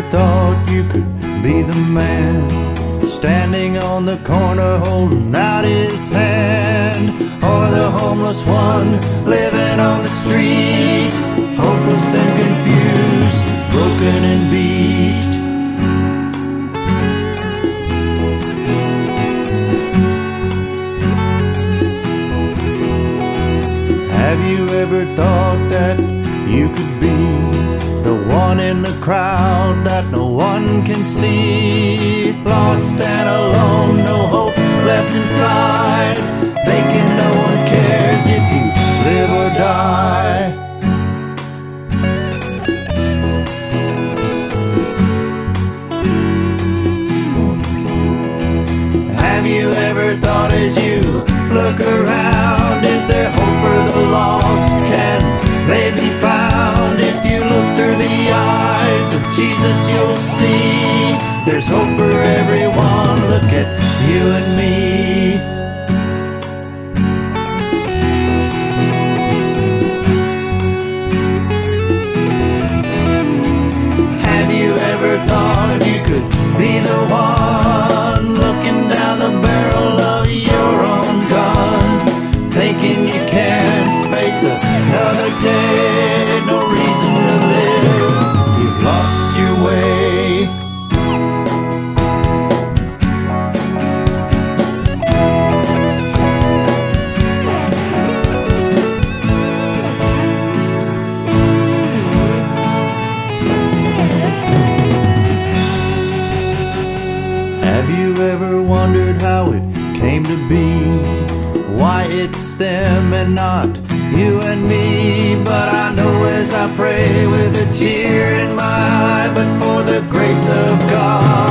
thought you could be the man standing on the corner holding out his hand? Or the homeless one living on the street, hopeless and confused, broken and beat? Have you ever thought that you could be the one in the crowd that no one can see? Lost and alone, no hope left inside, thinking no one cares if you live or die. Have you ever thought as you look around, is there hope for the lost? Can they be found? If you look through the eyes of Jesus, you'll see there's hope for everyone. Look at you and me. Have you ever thought you could be the one looking down the barrel of your own gun, thinking you can't face another day, no reason to live, you've lost your way? Have you ever wondered how it came to be? Why it's them and not you and me? But I know as I pray with a tear in my eye, but for the grace of God